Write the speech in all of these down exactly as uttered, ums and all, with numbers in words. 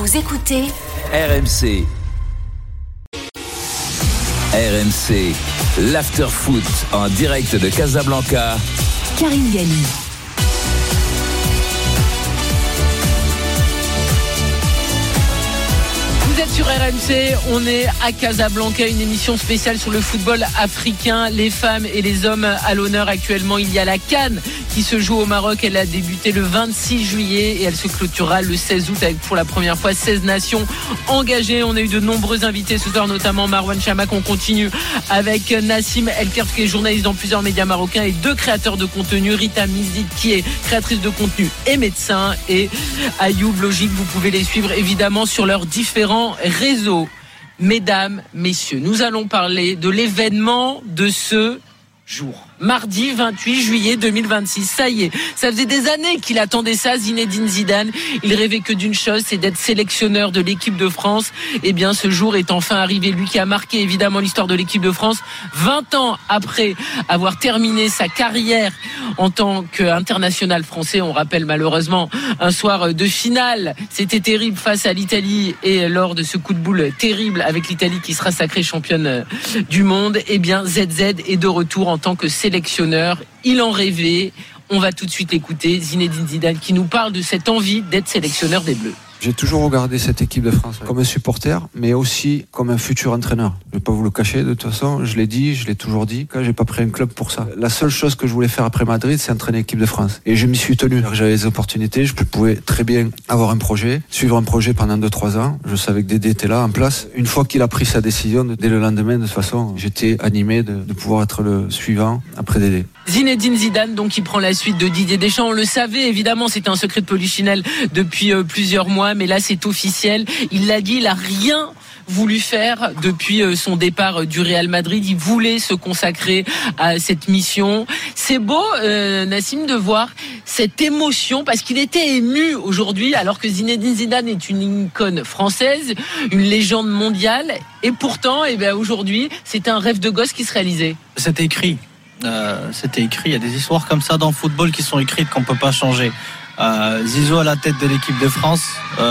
Vous écoutez R M C. R M C, l'After Foot en direct de Casablanca. Karine Galli. Vous êtes sur R M C, on est à Casablanca, une émission spéciale sur le football africain, les femmes et les hommes à l'honneur actuellement. Il y a la CAN qui se joue au Maroc, elle a débuté le vingt-six juillet et elle se clôturera le seize août avec pour la première fois seize nations engagées. On a eu de nombreux invités ce soir, notamment Marwan Chamakh. On continue avec Nassim Elkert qui est journaliste dans plusieurs médias marocains et deux créateurs de contenu, Rita Mizid qui est créatrice de contenu et médecin, et Ayoub Logique. Vous pouvez les suivre évidemment sur leurs différents réseaux. Mesdames, messieurs, nous allons parler de l'événement de ce jour. Mardi vingt-huit juillet deux mille vingt-six, ça y est, ça faisait des années qu'il attendait ça, Zinedine Zidane. Il rêvait que d'une chose, c'est d'être sélectionneur de l'équipe de France. Eh bien, ce jour est enfin arrivé, lui qui a marqué évidemment l'histoire de l'équipe de France. vingt ans après avoir terminé sa carrière en tant qu'international français, on rappelle malheureusement un soir de finale, c'était terrible face à l'Italie, et lors de ce coup de boule terrible avec l'Italie qui sera sacrée championne du monde, eh bien Z Z est de retour en tant que sélectionneur. Il en rêvait. On va tout de suite l'écouter, Zinedine Zidane qui nous parle de cette envie d'être sélectionneur des Bleus. J'ai toujours regardé cette équipe de France comme un supporter, mais aussi comme un futur entraîneur. Je vais pas vous le cacher, de toute façon, je l'ai dit, je l'ai toujours dit, quand j'ai pas pris un club pour ça. La seule chose que je voulais faire après Madrid, c'est entraîner l'équipe de France. Et je m'y suis tenu. J'avais les opportunités, je pouvais très bien avoir un projet, suivre un projet pendant deux trois ans. Je savais que Dédé était là, en place. Une fois qu'il a pris sa décision, dès le lendemain, de toute façon, j'étais animé de, de pouvoir être le suivant après Dédé. Zinedine Zidane, donc, qui prend la suite de Didier Deschamps. On le savait, évidemment, c'était un secret de polichinelle depuis euh, plusieurs mois, mais là, c'est officiel. Il l'a dit, il a rien voulu faire depuis euh, son départ du Real Madrid. Il voulait se consacrer à cette mission. C'est beau, euh, Nassim, de voir cette émotion, parce qu'il était ému aujourd'hui, alors que Zinedine Zidane est une icône française, une légende mondiale, et pourtant, eh bien, aujourd'hui, c'est un rêve de gosse qui se réalisait. C'était écrit. Euh, c'était écrit, il y a des histoires comme ça dans le football qui sont écrites qu'on peut pas changer. Euh, Zizou à la tête de l'équipe de France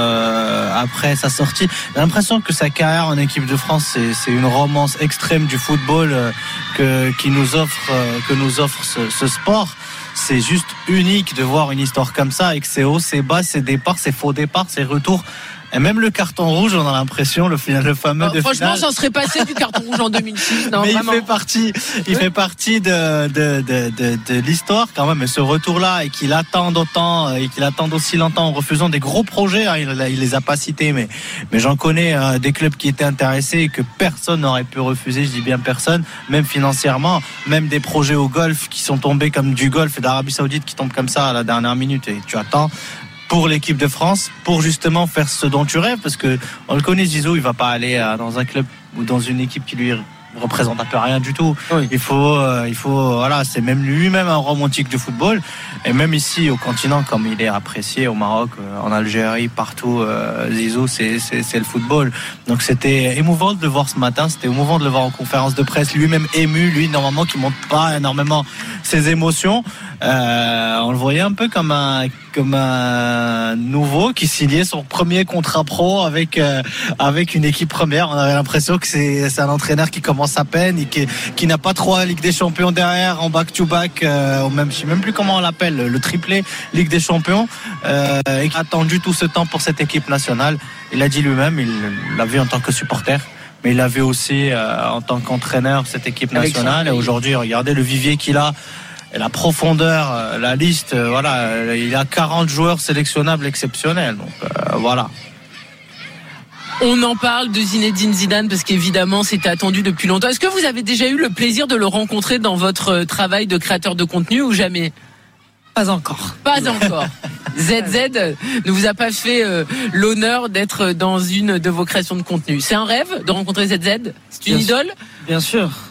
euh, après sa sortie, j'ai l'impression que sa carrière en équipe de France c'est, c'est une romance extrême du football euh, que, qui nous offre, euh, que nous offre ce, ce sport. C'est juste unique de voir une histoire comme ça, avec ses hauts, ses bas, ses départs, ses faux départs, ses retours. Et même le carton rouge, on a l'impression, le, final, le fameux oh, de franchement, finale. j'en serais passé du carton rouge en deux mille six. Non, mais vraiment. il fait partie, il fait partie de, de, de, de, de l'histoire quand même. Et ce retour-là, et qu'il attend autant, et qu'il attend aussi longtemps en refusant des gros projets, hein, il, il les a pas cités, mais, mais j'en connais euh, des clubs qui étaient intéressés et que personne n'aurait pu refuser. Je dis bien personne, même financièrement, même des projets au golf qui sont tombés comme du golf et d'Arabie Saoudite qui tombent comme ça à la dernière minute. Et tu attends pour l'équipe de France, pour justement faire ce dont tu rêves, parce que on le connaît, Zizou, il va pas aller dans un club ou dans une équipe qui lui représente un peu rien du tout. Oui. Il faut, euh, il faut, voilà, c'est même lui-même un romantique du football, et même ici au continent, comme il est apprécié au Maroc, euh, en Algérie, partout, euh, Zizou, c'est, c'est, c'est le football. Donc c'était émouvant de le voir ce matin, c'était émouvant de le voir en conférence de presse, lui-même ému, lui normalement qui montre pas énormément ses émotions. Euh, on le voyait un peu comme un comme un nouveau qui signait son premier contrat pro avec euh, avec une équipe première. On avait l'impression que c'est c'est un entraîneur qui commence à peine et qui qui n'a pas trois Ligue des Champions derrière en back to back, euh, ou même je sais même plus comment on l'appelle, le triplé Ligue des Champions, euh, et qui a attendu tout ce temps pour cette équipe nationale. Il a dit lui-même, il l'a vu en tant que supporter, mais il l'a vu aussi euh, en tant qu'entraîneur cette équipe nationale. Et aujourd'hui, regardez le vivier qu'il a. Et la profondeur, la liste, voilà, il y a quarante joueurs sélectionnables exceptionnels. Donc euh, voilà. On en parle de Zinedine Zidane parce qu'évidemment c'était attendu depuis longtemps. Est-ce que vous avez déjà eu le plaisir de le rencontrer dans votre travail de créateur de contenu ou jamais ? Pas encore. Pas encore. Z Z ne vous a pas fait euh, l'honneur d'être dans une de vos créations de contenu. C'est un rêve de rencontrer Z Z ? C'est une bien idole ? sûr, Bien sûr.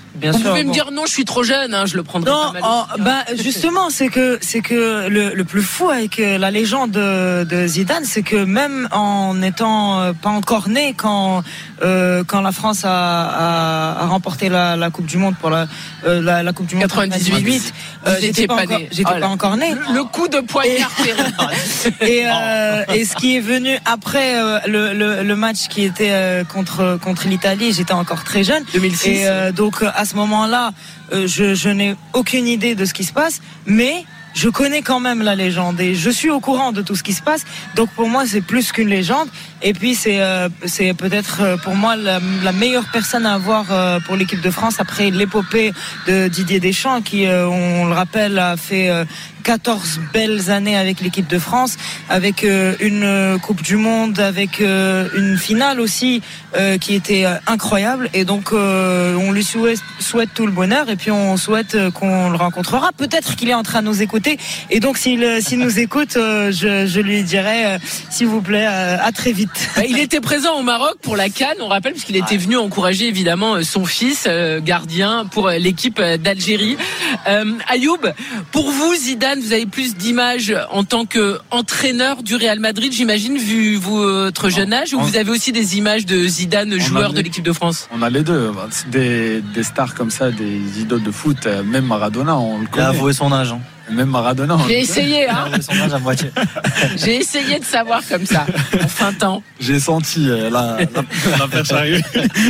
Bien Vous sûr, pouvez bon. me dire non, je suis trop jeune, hein, je le prendrai Non, pas mal. oh, bah, justement, c'est que c'est que le, le plus fou avec la légende de, de Zidane, c'est que même en étant pas encore né quand euh, quand la France a, a, a remporté la, la Coupe du Monde pour la euh, la, la Coupe du Monde quatre-vingt-dix-huit, euh, vous j'étais étiez pas, pas encore, né. j'étais Oh pas là. encore né. Le, le coup de poignard terrible. Et, euh, et ce qui est venu après euh, le, le, le match qui était euh, contre contre l'Italie, j'étais encore très jeune. deux mille six. Et euh, donc à ce moment-là, euh, je, je n'ai aucune idée de ce qui se passe, mais je connais quand même la légende et je suis au courant de tout ce qui se passe. Donc pour moi, c'est plus qu'une légende. Et puis c'est euh, c'est peut-être euh, pour moi la, la meilleure personne à avoir euh, pour l'équipe de France après l'épopée de Didier Deschamps qui, euh, on le rappelle, a fait euh, quatorze belles années avec l'équipe de France, avec euh, une euh, Coupe du Monde, avec euh, une finale aussi euh, qui était euh, incroyable. Et donc euh, on lui souhaite, souhaite tout le bonheur et puis on souhaite euh, qu'on le rencontrera. Peut-être qu'il est en train de nous écouter. Et donc s'il, euh, s'il nous écoute, euh, je, je lui dirai, euh, s'il vous plaît, euh, à très vite. Il était présent au Maroc pour la CAN, on rappelle, puisqu'il était venu encourager évidemment son fils, euh, gardien, pour l'équipe d'Algérie. Euh, Ayoub, pour vous, Zidane, vous avez plus d'images en tant qu'entraîneur du Real Madrid, j'imagine, vu votre jeune âge, ou vous avez aussi des images de Zidane, joueur de l'équipe de France? On a les deux. Des, des stars comme ça, des idoles de foot, même Maradona, on le Il connaît. a avoué son âge. Hein. Même Maradona. J'ai essayé, hein. Il a avoué son âge à moitié. J'ai essayé de savoir comme ça, en fin temps. J'ai senti euh, la, la, la perche arriver.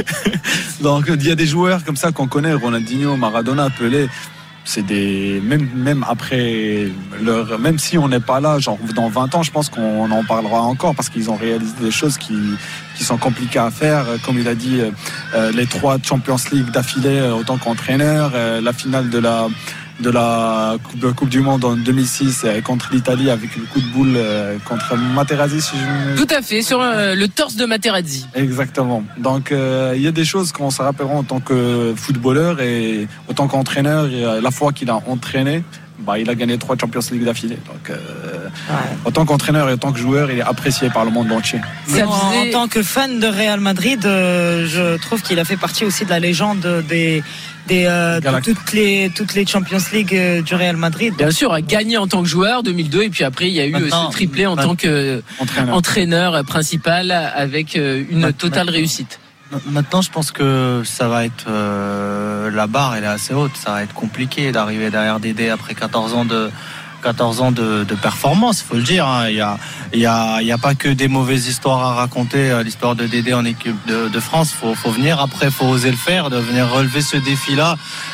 Donc il y a des joueurs comme ça qu'on connaît, Ronaldinho, Maradona, Pelé. C'est des même même après leur même si on n'est pas là, genre dans vingt ans, je pense qu'on en parlera encore parce qu'ils ont réalisé des choses qui qui sont compliquées à faire, comme il a dit, euh, les trois Champions League d'affilée en tant qu'entraîneur, euh, la finale de la de la coupe, coupe du Monde en deux mille six contre l'Italie avec le coup de boule contre Materazzi, si je me... Tout à fait, sur euh, le torse de Materazzi. Exactement. Donc euh, il y a des choses qu'on se rappellera en tant que footballeur et en tant qu'entraîneur. Et la fois qu'il a entraîné, bah, il a gagné trois Champions League d'affilée. Donc, euh, ouais. En tant qu'entraîneur et en tant que joueur, il est apprécié par le monde entier. faisait... en, en tant que fan de Real Madrid, euh, je trouve qu'il a fait partie aussi de la légende des Des, euh, de toutes les toutes les Champions League euh, du Real Madrid. Bien sûr, a gagné en tant que joueur deux mille deux et puis après il y a eu maintenant, ce triplé en tant qu'entraîneur entraîneur principal avec une totale réussite. Maintenant, je pense que ça va être euh, la barre, elle est assez haute. Ça va être compliqué d'arriver derrière Dédé après quatorze ans de quatorze ans de, de performance, il faut le dire. Hein. Il y a, il y a, il y a pas que des mauvaises histoires à raconter. L'histoire de Dédé en équipe de, de France, faut, faut venir après, faut oser le faire, de venir relever ce défi-là.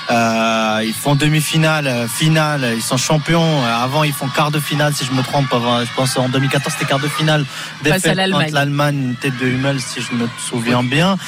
Euh, ils font demi-finale, finale, ils sont champions. Avant, ils font quart de finale, si je me trompe. Avant, je pense en deux mille quatorze, c'était quart de finale. Face à l'Allemagne. Contre l'Allemagne, une tête de Hummel, si je me souviens bien.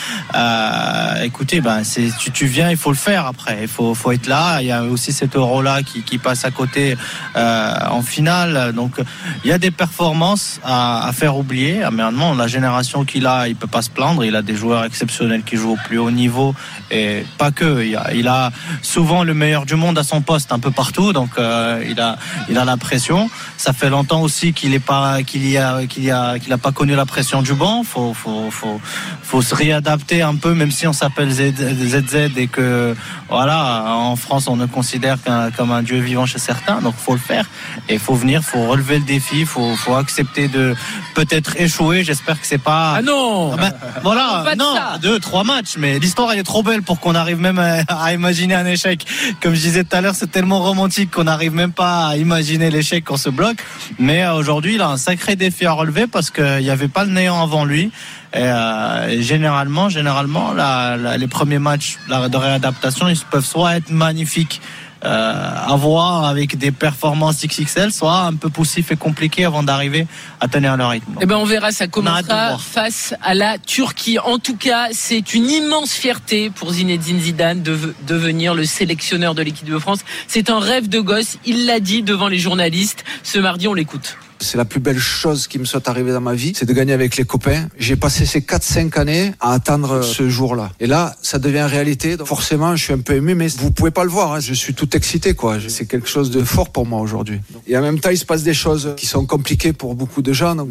Euh, écoutez, ben, c'est, tu, tu viens, il faut le faire après. Il faut, faut être là. Il y a aussi cet euro-là qui, qui passe à côté. Euh, en finale, donc il y a des performances à, à faire oublier. Mais maintenant, la génération qu'il a, il peut pas se plaindre. Il a des joueurs exceptionnels qui jouent au plus haut niveau et pas que. Il a, il a souvent le meilleur du monde à son poste un peu partout, donc euh, il a, il a la pression. Ça fait longtemps aussi qu'il est pas, qu'il y a, qu'il y a, qu'il a pas connu la pression du banc. Faut, faut, faut, faut se réadapter un peu, même si on s'appelle Z Z et que voilà, en France on ne considère qu'un, comme un dieu vivant chez certains. Donc faut le faire. Et il faut venir, faut relever le défi, faut, faut accepter de peut-être échouer. J'espère que c'est pas. Ah non. Ben, voilà, non, ça. deux, trois matchs, mais l'histoire elle est trop belle pour qu'on arrive même à, à imaginer un échec. Comme je disais tout à l'heure, c'est tellement romantique qu'on n'arrive même pas à imaginer l'échec quand on se bloque. Mais euh, aujourd'hui, il a un sacré défi à relever parce qu'il n'y avait pas le néant avant lui. Et, euh, et généralement, généralement, la, la, les premiers matchs de réadaptation, ils peuvent soit être magnifiques. Euh, à voir avec des performances X X L, soit un peu poussif et compliqué avant d'arriver à tenir le rythme. Eh ben on verra, ça commencera face à la Turquie. En tout cas, c'est une immense fierté pour Zinedine Zidane de devenir le sélectionneur de l'équipe de France. C'est un rêve de gosse, il l'a dit devant les journalistes. Ce mardi, on l'écoute. C'est la plus belle chose qui me soit arrivée dans ma vie, c'est de gagner avec les copains. J'ai passé ces quatre cinq années à attendre ce jour-là. Et là, ça devient réalité. Donc forcément, je suis un peu ému, mais vous pouvez pas le voir. Hein. Je suis tout excité, quoi. C'est quelque chose de fort pour moi aujourd'hui. Et en même temps, il se passe des choses qui sont compliquées pour beaucoup de gens. Mais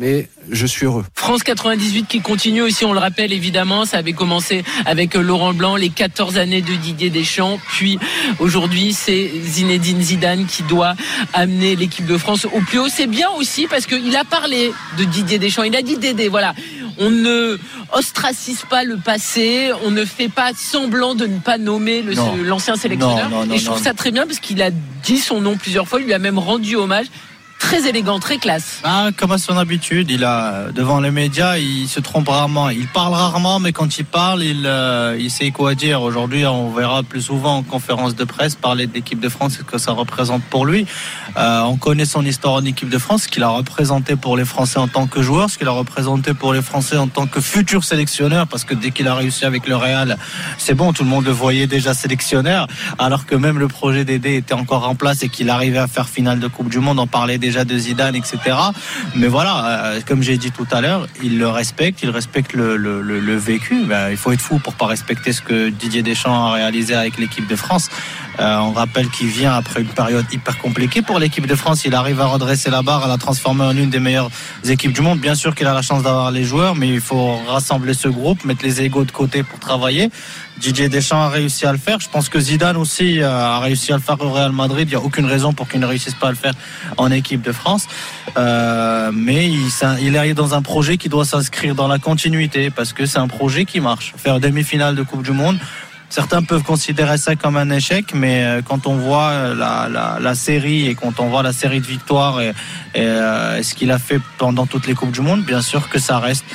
je suis heureux. France quatre-vingt-dix-huit qui continue aussi, on le rappelle évidemment, ça avait commencé avec Laurent Blanc, les quatorze années de Didier Deschamps, puis aujourd'hui c'est Zinedine Zidane qui doit amener l'équipe de France au plus haut. C'est bien aussi parce qu'il a parlé de Didier Deschamps, il a dit Dédé, voilà, on ne ostracise pas le passé, on ne fait pas semblant de ne pas nommer le, l'ancien sélectionneur. Non, non, non, et je trouve non. ça très bien parce qu'il a dit son nom plusieurs fois, il lui a même rendu hommage. Très élégant, très classe. Ah, comme à son habitude, il a devant les médias, il se trompe rarement. Il parle rarement, mais quand il parle, il, euh, il sait quoi dire. Aujourd'hui, on verra plus souvent en conférence de presse parler de l'équipe de France, ce que ça représente pour lui. Euh, on connaît son histoire en équipe de France, ce qu'il a représenté pour les Français en tant que joueur, ce qu'il a représenté pour les Français en tant que futur sélectionneur, parce que dès qu'il a réussi avec le Real, c'est bon, tout le monde le voyait déjà sélectionneur, alors que même le projet Dédé était encore en place et qu'il arrivait à faire finale de Coupe du Monde, on parlait déjà de Zidane, et cetera. Mais voilà, euh, comme j'ai dit tout à l'heure, il le respecte, il respecte le, le, le, le vécu. Ben, il faut être fou pour pas respecter ce que Didier Deschamps a réalisé avec l'équipe de France. Euh, on rappelle qu'il vient après une période hyper compliquée pour l'équipe de France. Il arrive à redresser la barre, à la transformer en une des meilleures équipes du monde. Bien sûr qu'il a la chance d'avoir les joueurs, mais il faut rassembler ce groupe, mettre les égos de côté pour travailler. Didier Deschamps a réussi à le faire. Je pense que Zidane aussi a réussi à le faire au Real Madrid. Il n'y a aucune raison pour qu'il ne réussisse pas à le faire en équipe de France. Euh, mais il, il est dans un projet qui doit s'inscrire dans la continuité parce que c'est un projet qui marche. Faire demi-finale de Coupe du Monde, certains peuvent considérer ça comme un échec, mais quand on voit la, la, la série et quand on voit la série de victoires et, et, et ce qu'il a fait pendant toutes les Coupes du Monde, bien sûr que ça reste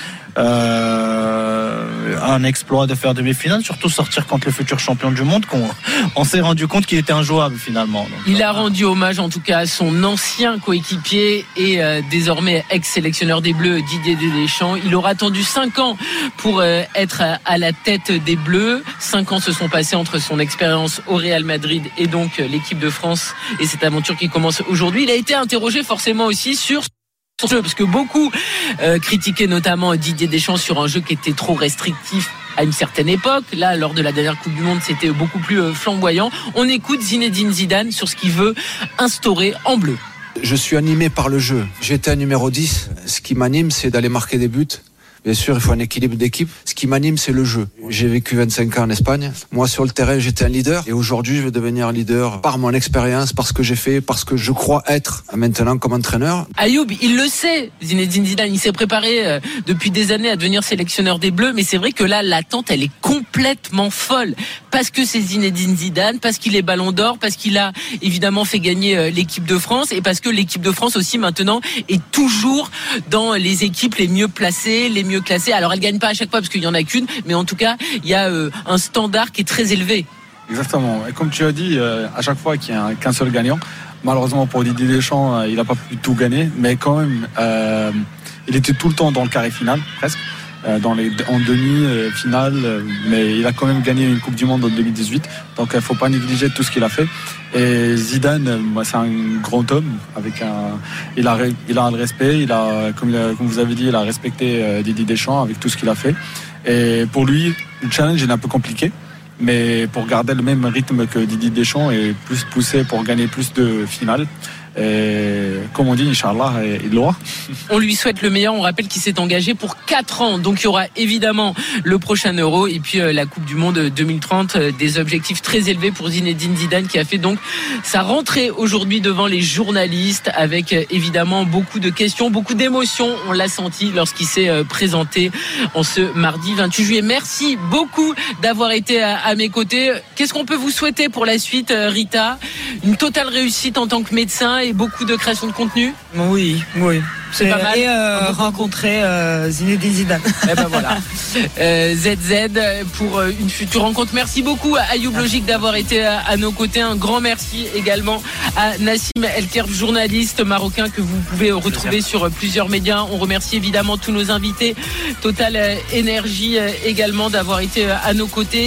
Euh, un exploit de faire demi-finale, surtout sortir contre le futur champion du monde qu'on on s'est rendu compte qu'il était injouable finalement. Donc, il a rendu hommage en tout cas à son ancien coéquipier et euh, désormais ex-sélectionneur des Bleus, Didier Deschamps. Il aura attendu cinq ans pour euh, être à, à la tête des Bleus. cinq ans se sont passés entre son expérience au Real Madrid et donc euh, l'équipe de France et cette aventure qui commence aujourd'hui. Il a été interrogé forcément aussi sur parce que beaucoup euh, critiquaient notamment Didier Deschamps sur un jeu qui était trop restrictif à une certaine époque. Là, lors de la dernière Coupe du Monde, c'était beaucoup plus euh, flamboyant. On écoute Zinedine Zidane sur ce qu'il veut instaurer en bleu. Je suis animé par le jeu. J'étais un numéro dix. Ce qui m'anime, c'est d'aller marquer des buts. Bien sûr, il faut un équilibre d'équipe. Ce qui m'anime, c'est le jeu. J'ai vécu vingt-cinq ans en Espagne. Moi, sur le terrain, j'étais un leader. Et aujourd'hui, je vais devenir un leader par mon expérience, par ce que j'ai fait, parce que je crois être maintenant comme entraîneur. Ayoub, il le sait. Zinedine Zidane, il s'est préparé euh, depuis des années à devenir sélectionneur des Bleus. Mais c'est vrai que là, l'attente, elle est complètement folle. Parce que c'est Zinedine Zidane, parce qu'il est Ballon d'Or, parce qu'il a évidemment fait gagner euh, l'équipe de France. Et parce que l'équipe de France aussi, maintenant, est toujours dans les équipes les mieux placées, les mieux classée. Alors elle gagne pas à chaque fois parce qu'il y en a qu'une, mais en tout cas il y a euh, un standard qui est très élevé. Exactement. Et comme tu as dit, euh, à chaque fois qu'il y a un, qu'un seul gagnant, malheureusement pour Didier Deschamps, euh, il n'a pas pu tout gagner, mais quand même, euh, il était tout le temps dans le carré final, presque, euh, dans les, en demi-finale, euh, mais il a quand même gagné une Coupe du Monde en deux mille dix-huit, donc il ne faut pas négliger tout ce qu'il a fait. Et Zidane, moi, c'est un grand homme, avec un, il a, il a le respect, il a, comme, comme vous avez dit, il a respecté euh, Didier Deschamps avec tout ce qu'il a fait. Et pour lui, le challenge est un peu compliqué, mais pour garder le même rythme que Didier Deschamps et plus pousser pour gagner plus de finales. Et comme on dit, Inch'Allah, il l'aura. On lui souhaite le meilleur. On rappelle qu'il s'est engagé pour quatre ans. Donc il y aura évidemment le prochain Euro et puis euh, la Coupe du Monde deux mille trente. Euh, des objectifs très élevés pour Zinedine Zidane qui a fait donc sa rentrée aujourd'hui devant les journalistes avec euh, évidemment beaucoup de questions, beaucoup d'émotions. On l'a senti lorsqu'il s'est euh, présenté en ce mardi vingt-huit juillet. Merci beaucoup d'avoir été à, à mes côtés. Qu'est-ce qu'on peut vous souhaiter pour la suite, euh, Rita? Une totale réussite en tant que médecin et beaucoup de création de contenu. Oui, oui. C'est pas mal. Et euh, rencontrer euh, Zinedine Zidane. Et ben voilà. Euh, Z Z pour une future rencontre. Merci beaucoup à Ayoub Logique d'avoir été à, à nos côtés. Un grand merci également à Nassim Elkerb, journaliste marocain que vous pouvez retrouver sur plusieurs médias. On remercie évidemment tous nos invités. Total Énergie également d'avoir été à nos côtés.